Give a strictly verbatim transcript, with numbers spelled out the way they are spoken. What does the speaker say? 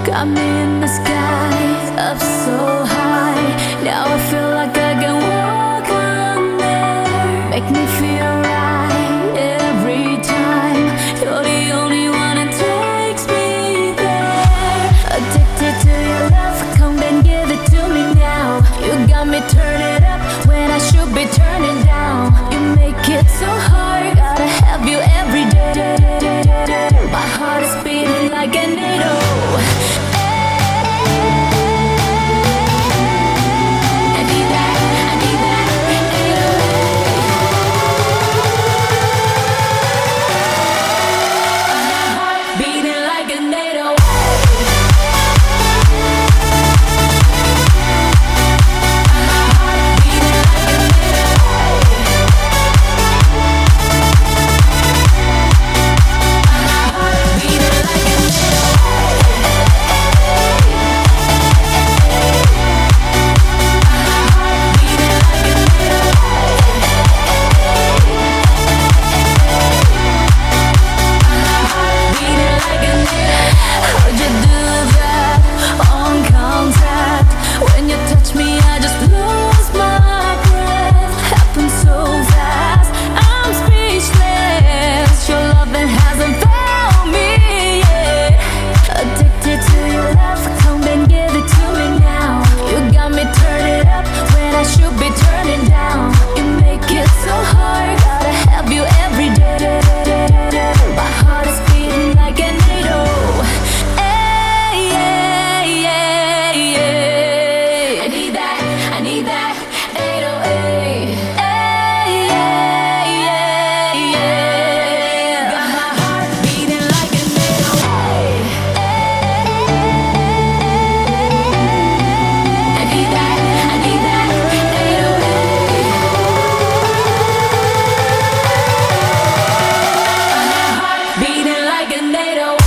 Got me in the sky, up so high. Now I feel like I can walk on there. Make me feel right every time. You're the only one that takes me there. Addicted to your love, come and give it to me now. You got me turning up when I should be turning down. You make it so hard, gotta have you every day. My heart is beating like an needle. Like a NATO.